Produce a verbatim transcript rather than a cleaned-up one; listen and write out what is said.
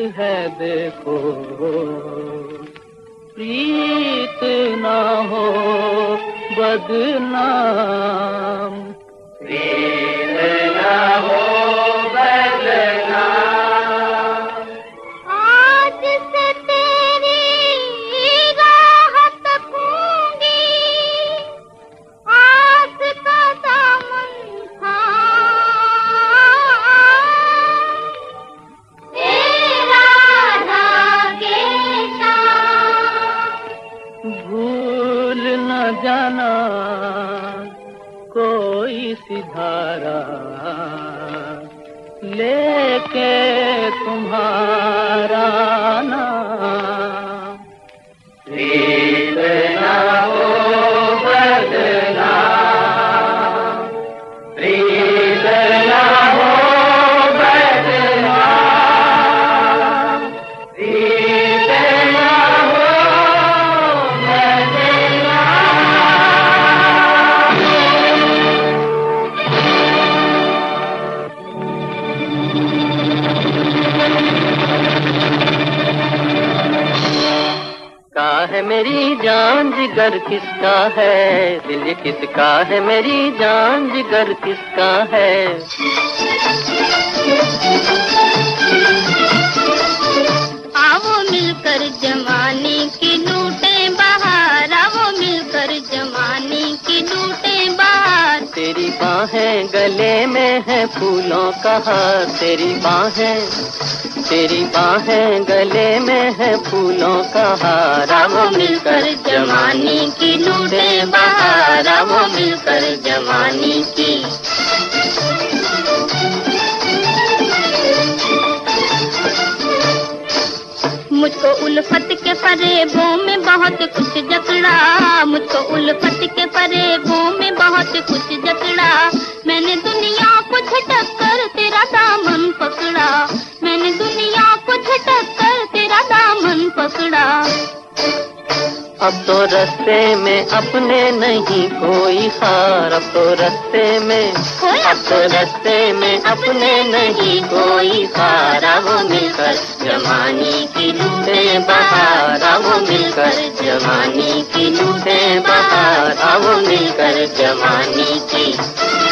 है देखो, प्रीत ना हो बदनाम, प्रीत ना हो बदनाम। आज से तेरी राह तकूंगी, आस का दामन थाम, तेरा धागे शाम। भूल न जाना कोई सिधारा लेके तुम्हारा नाम, प्रीत ना हो बदनाम, प्रीत ना हो बदनाम, प्रीत ना हो का है मेरी जान जिगर किसका है, दिल ये किसका है, मेरी जान जिगर किसका है। आओ मिलकर जमाने की लूटे बहार, आओ मिलकर जमाने की लूटे बहार। तेरी बाहें गले में है फूलों का हार, तेरी बाहें तेरी बाहें गले में है फूलों का हार। आओ मिलकर जमाने की लूटे बहार, आओ मिलकर जमाने की। मुझको उल्फत के फरेबों में बहुत कुछ जकड़ा, मुझको उल्फत के फरेबों में बहुत कुछ जकड़ा। मैंने दुनिया को झटक कर तेरा दामन पकड़ा, मैंने दुनिया को झटक कर तेरा दामन पकड़ा। अब तो रास्ते में अपने नहीं कोई हार, अब तो रास्ते में अब तो रास्ते में अपने नहीं कोई हार। आओ मिलकर जमाने की लूटे बहार, आओ मिलकर जमाने की लूटे बहार, आओ मिलकर जमाने की।